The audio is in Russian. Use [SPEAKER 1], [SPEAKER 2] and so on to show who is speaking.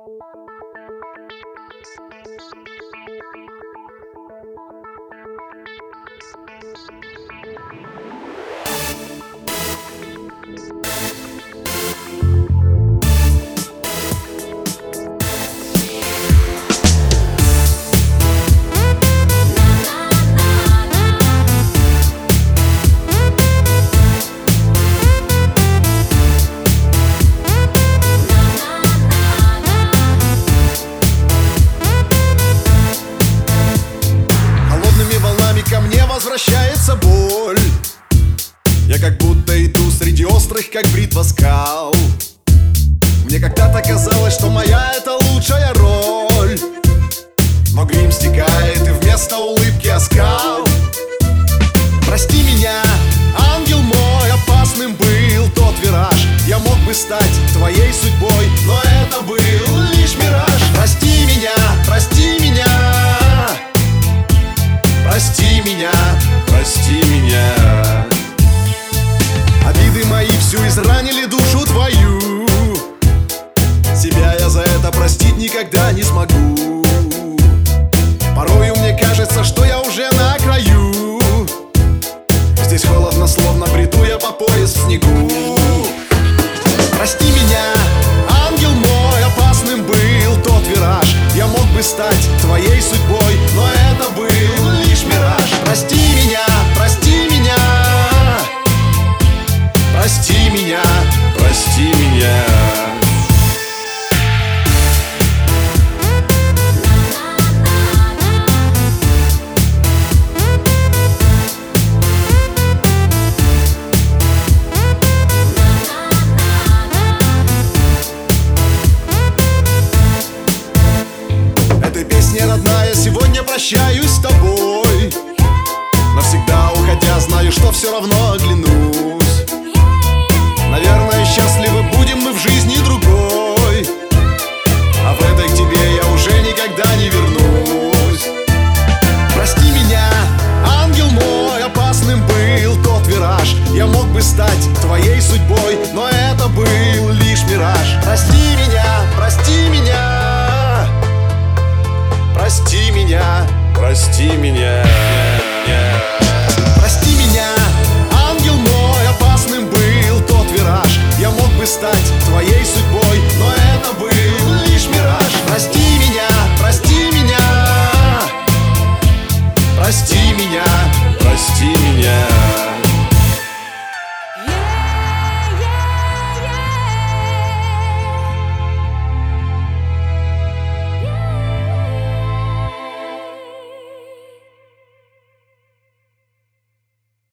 [SPEAKER 1] Ко мне возвращается боль. Я как будто иду среди острых, как бритва, скал. Мне когда-то казалось, что моя — это лучшая роль, но грим стекает, и вместо улыбки оскал. Прости меня, ангел мой, опасным был тот вираж. Я мог бы стать твоей судьбой, но это был лишь мираж. Прости меня, прости меня, прости меня, прости меня. Обиды мои всю изранили душу твою. Себя я за это простить никогда не смогу. Порою мне кажется, что я уже на краю. Здесь холодно, словно бреду я по пояс в снегу. Прости меня, ангел мой, опасным был тот вираж. Я мог бы стать твоей судьбой, но это был лишь мираж. Прости меня, прости меня, прости меня, прости меня. Песня родная, сегодня прощаюсь с тобой. Навсегда уходя, знаю, что все равно оглянусь.